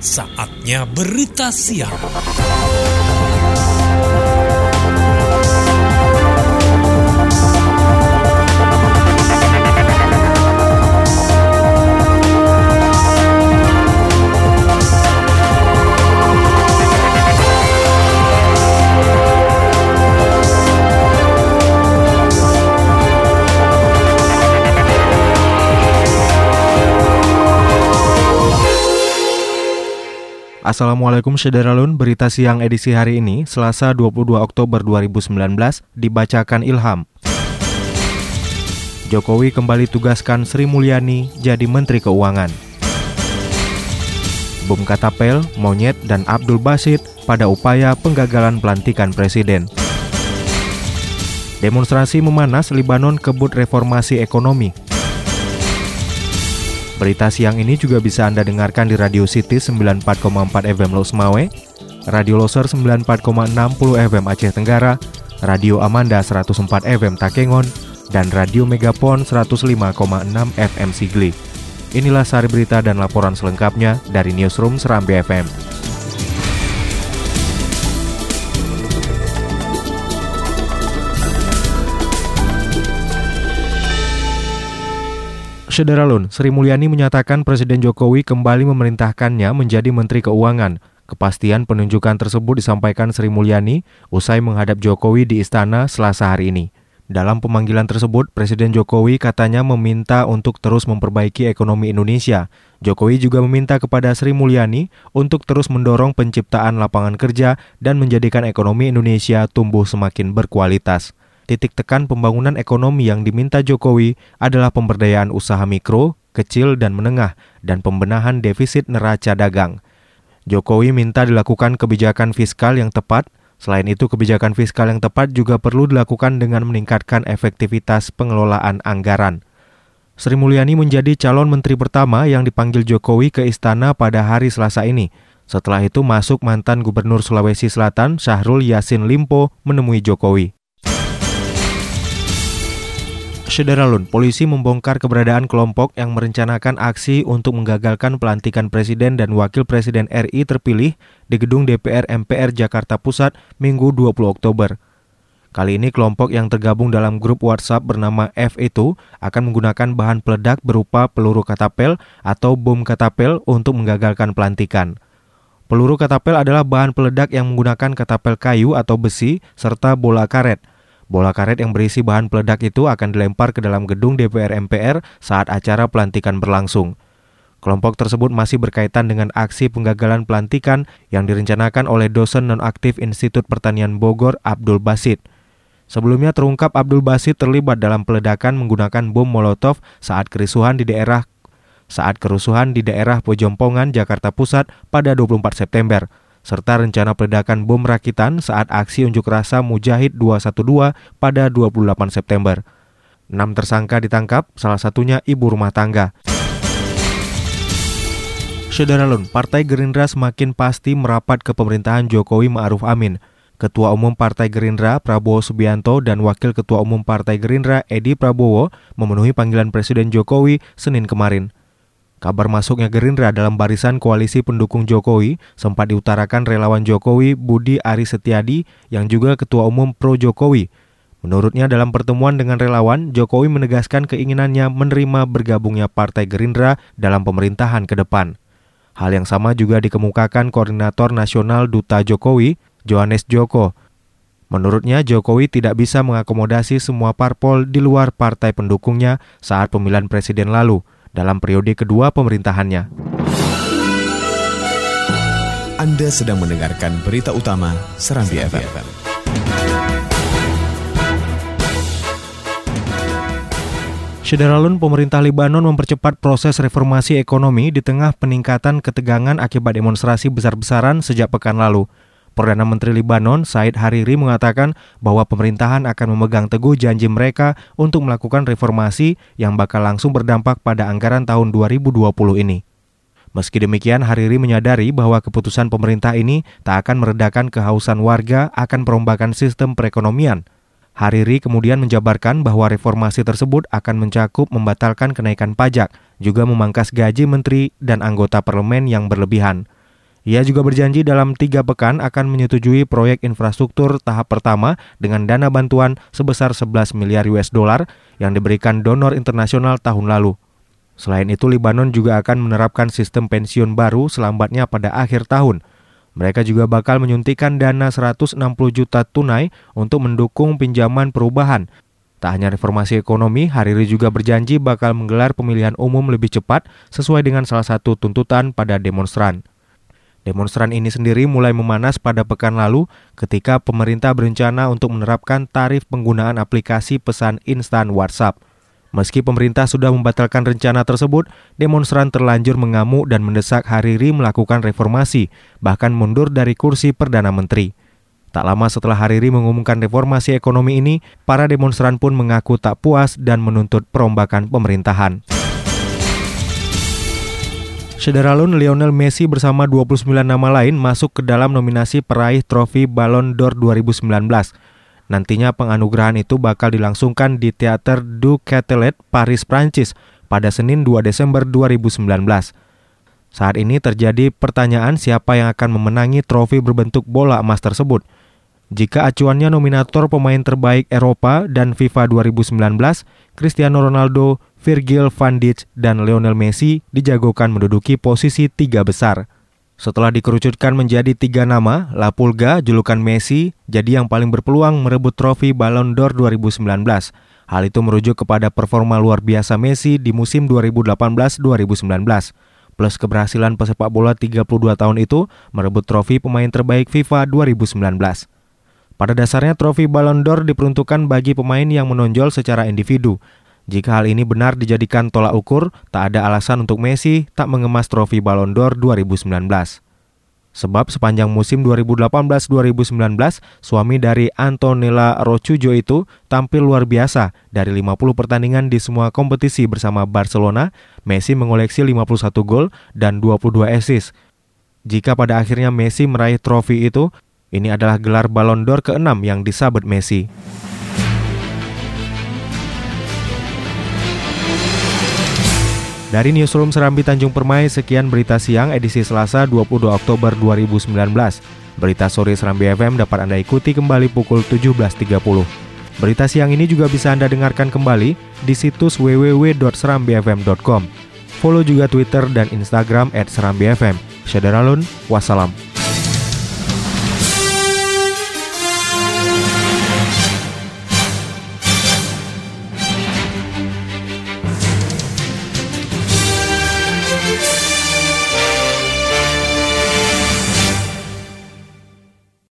Saatnya berita siang. Assalamualaikum Syederalun, berita siang edisi hari ini, Selasa 22 Oktober 2019, dibacakan Ilham. Jokowi kembali tugaskan Sri Mulyani jadi Menteri Keuangan. Bom Katapel, Monyet, dan Abdul Basit pada upaya penggagalan pelantikan Presiden. Demonstrasi memanas, Libanon kebut reformasi ekonomi. Berita siang ini juga bisa Anda dengarkan di Radio City 94,4 FM Losmawe, Radio Loser 94,60 FM Aceh Tenggara, Radio Amanda 104 FM Takengon, dan Radio Megapon 105,6 FM Sigli. Inilah sari berita dan laporan selengkapnya dari Newsroom Serambi FM. Syederalun, Sri Mulyani menyatakan Presiden Jokowi kembali memerintahkannya menjadi Menteri Keuangan. Kepastian penunjukan tersebut disampaikan Sri Mulyani usai menghadap Jokowi di Istana Selasa hari ini. Dalam pemanggilan tersebut, Presiden Jokowi katanya meminta untuk terus memperbaiki ekonomi Indonesia. Jokowi juga meminta kepada Sri Mulyani untuk terus mendorong penciptaan lapangan kerja dan menjadikan ekonomi Indonesia tumbuh semakin berkualitas. Titik tekan pembangunan ekonomi yang diminta Jokowi adalah pemberdayaan usaha mikro, kecil, dan menengah, dan pembenahan defisit neraca dagang. Jokowi minta dilakukan kebijakan fiskal yang tepat. Selain itu, kebijakan fiskal yang tepat juga perlu dilakukan dengan meningkatkan efektivitas pengelolaan anggaran. Sri Mulyani menjadi calon menteri pertama yang dipanggil Jokowi ke istana pada hari Selasa ini. Setelah itu masuk mantan Gubernur Sulawesi Selatan, Syahrul Yassin Limpo, menemui Jokowi. Syederalun, polisi membongkar keberadaan kelompok yang merencanakan aksi untuk menggagalkan pelantikan Presiden dan Wakil Presiden RI terpilih di gedung DPR MPR Jakarta Pusat Minggu 20 Oktober. Kali ini kelompok yang tergabung dalam grup WhatsApp bernama F itu akan menggunakan bahan peledak berupa peluru katapel atau bom katapel untuk menggagalkan pelantikan. Peluru katapel adalah bahan peledak yang menggunakan katapel kayu atau besi serta bola karet. Bola karet yang berisi bahan peledak itu akan dilempar ke dalam gedung DPR MPR saat acara pelantikan berlangsung. Kelompok tersebut masih berkaitan dengan aksi penggagalan pelantikan yang direncanakan oleh dosen nonaktif Institut Pertanian Bogor, Abdul Basit. Sebelumnya terungkap Abdul Basit terlibat dalam peledakan menggunakan bom Molotov saat kerusuhan di daerah Pojompongan, Jakarta Pusat pada 24 September. Serta rencana peledakan bom rakitan saat aksi unjuk rasa Mujahid 212 pada 28 September. 6 tersangka ditangkap, salah satunya ibu rumah tangga. Syederalun, Partai Gerindra semakin pasti merapat ke pemerintahan Jokowi Ma'ruf Amin. Ketua Umum Partai Gerindra Prabowo Subianto dan Wakil Ketua Umum Partai Gerindra Edi Prabowo memenuhi panggilan Presiden Jokowi Senin kemarin. Kabar masuknya Gerindra dalam barisan koalisi pendukung Jokowi sempat diutarakan relawan Jokowi Budi Aris Setiadi yang juga Ketua Umum Pro Jokowi. Menurutnya dalam pertemuan dengan relawan, Jokowi menegaskan keinginannya menerima bergabungnya Partai Gerindra dalam pemerintahan ke depan. Hal yang sama juga dikemukakan Koordinator Nasional Duta Jokowi, Johannes Joko. Menurutnya, Jokowi tidak bisa mengakomodasi semua parpol di luar partai pendukungnya saat pemilihan presiden lalu dalam periode kedua pemerintahannya. Anda sedang mendengarkan berita utama Serambi FM. Syederalun, pemerintah Libanon mempercepat proses reformasi ekonomi di tengah peningkatan ketegangan akibat demonstrasi besar-besaran sejak pekan lalu. Perdana Menteri Libanon, Said Hariri, mengatakan bahwa pemerintahan akan memegang teguh janji mereka untuk melakukan reformasi yang bakal langsung berdampak pada anggaran tahun 2020 ini. Meski demikian, Hariri menyadari bahwa keputusan pemerintah ini tak akan meredakan kehausan warga akan perombakan sistem perekonomian. Hariri kemudian menjabarkan bahwa reformasi tersebut akan mencakup membatalkan kenaikan pajak, juga memangkas gaji menteri dan anggota parlemen yang berlebihan. Ia juga berjanji dalam 3 pekan akan menyetujui proyek infrastruktur tahap pertama dengan dana bantuan sebesar 11 miliar US dollar yang diberikan donor internasional tahun lalu. Selain itu, Lebanon juga akan menerapkan sistem pensiun baru selambatnya pada akhir tahun. Mereka juga bakal menyuntikkan dana 160 juta tunai untuk mendukung pinjaman perubahan. Tak hanya reformasi ekonomi, Hariri juga berjanji bakal menggelar pemilihan umum lebih cepat sesuai dengan salah satu tuntutan pada demonstran. Demonstran ini sendiri mulai memanas pada pekan lalu ketika pemerintah berencana untuk menerapkan tarif penggunaan aplikasi pesan instan WhatsApp. Meski pemerintah sudah membatalkan rencana tersebut, demonstran terlanjur mengamuk dan mendesak Hariri melakukan reformasi, bahkan mundur dari kursi Perdana Menteri. Tak lama setelah Hariri mengumumkan reformasi ekonomi ini, para demonstran pun mengaku tak puas dan menuntut perombakan pemerintahan. Sederalun Lionel Messi bersama 29 nama lain masuk ke dalam nominasi peraih trofi Ballon d'Or 2019. Nantinya penganugerahan itu bakal dilangsungkan di Théâtre du Châtelet, Paris, Prancis pada Senin 2 Desember 2019. Saat ini terjadi pertanyaan siapa yang akan memenangi trofi berbentuk bola emas tersebut. Jika acuannya nominator pemain terbaik Eropa dan FIFA 2019, Cristiano Ronaldo, Virgil van Dijk, dan Lionel Messi dijagokan menduduki posisi 3 besar. Setelah dikerucutkan menjadi 3 nama, La Pulga, julukan Messi, jadi yang paling berpeluang merebut trofi Ballon d'Or 2019. Hal itu merujuk kepada performa luar biasa Messi di musim 2018-2019. Plus keberhasilan pesepak bola 32 tahun itu merebut trofi pemain terbaik FIFA 2019. Pada dasarnya trofi Ballon d'Or diperuntukkan bagi pemain yang menonjol secara individu. Jika hal ini benar dijadikan tolak ukur, tak ada alasan untuk Messi tak mengemas trofi Ballon d'Or 2019. Sebab sepanjang musim 2018-2019, suami dari Antonella Roccuzzo itu tampil luar biasa. Dari 50 pertandingan di semua kompetisi bersama Barcelona, Messi mengoleksi 51 gol dan 22 assist. Jika pada akhirnya Messi meraih trofi itu, ini adalah gelar Ballon d'Or ke-6 yang disabet Messi. Dari Newsroom Serambi Tanjung Permai, sekian berita siang edisi Selasa 22 Oktober 2019. Berita sore Serambi FM dapat Anda ikuti kembali pukul 17.30. Berita siang ini juga bisa Anda dengarkan kembali di situs www.serambifm.com. Follow juga Twitter dan Instagram @serambifm. Syadaralun, wassalam.